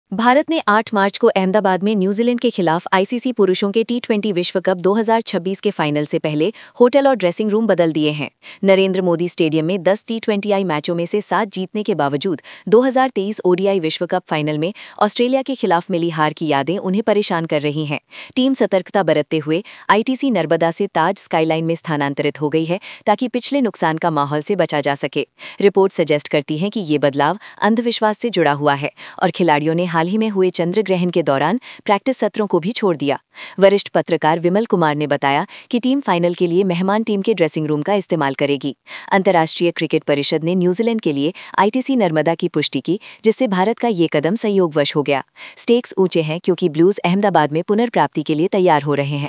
भारत ने 8 मार्च को अहमदाबाद में न्यूजीलैंड के खिलाफ आईसीसी पुरुषों के टी20 विश्व कप 2026 के फाइनल से पहले होटल और ड्रेसिंग रूम बदल दिए हैं। नरेंद्र मोदी स्टेडियम में 10 टी20 मैचों में से 7 जीतने के बावजूद 2023 ओडीआई विश्व कप फाइनल में ऑस्ट्रेलिया के खिलाफ मिली हार की यादें उन्हें परेशान कर रही हैं। टीम सतर्कता बरतते हुए आईटीसी नर्मदा से ताज स्काईलाइन में स्थानांतरित हो गई है ताकि पिछले नुकसान का माहौल से बचा जा सके। रिपोर्ट सजेस्ट करती है कि ये बदलाव अंधविश्वास से जुड़ा हुआ है और खिलाड़ियों ने हाल ही में हुए चंद्र ग्रहण के दौरान प्रैक्टिस सत्रों को भी छोड़ दिया। वरिष्ठ पत्रकार विमल कुमार ने बताया कि टीम फाइनल के लिए मेहमान टीम के ड्रेसिंग रूम का इस्तेमाल करेगी। अंतर्राष्ट्रीय क्रिकेट परिषद ने न्यूजीलैंड के लिए आईटीसी नर्मदा की पुष्टि की, जिससे भारत का ये कदम संयोगवश हो गया। स्टेक्स ऊंचे हैं क्योंकि ब्लूज अहमदाबाद में पुनर्प्राप्ति के लिए तैयार हो रहे हैं।